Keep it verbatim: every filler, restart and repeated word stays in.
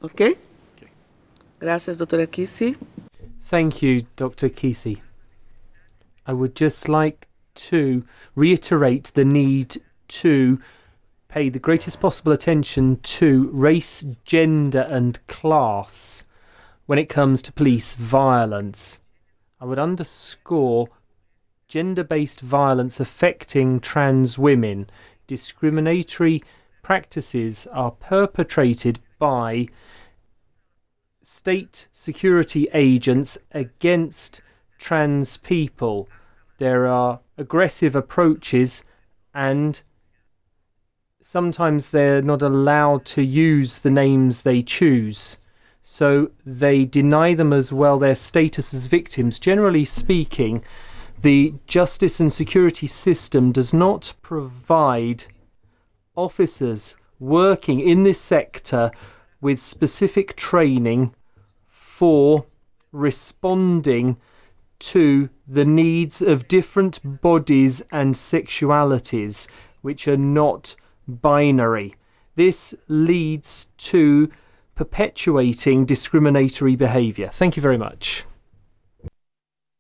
Okay? Okay. Gracias, doctora Kisi. Thank you, Doctor Kesey. I would just like to reiterate the need to pay the greatest possible attention to race, gender, and class when it comes to police violence. I would underscore gender-based violence affecting trans women. Discriminatory practices are perpetrated by state security agents against trans people. There are aggressive approaches, and sometimes they're not allowed to use the names they choose. So they deny them as well their status as victims. Generally speaking, the justice and security system does not provide officers working in this sector with specific training for responding to the needs of different bodies and sexualities, which are not binary. This leads to perpetuating discriminatory behaviour. Thank you very much.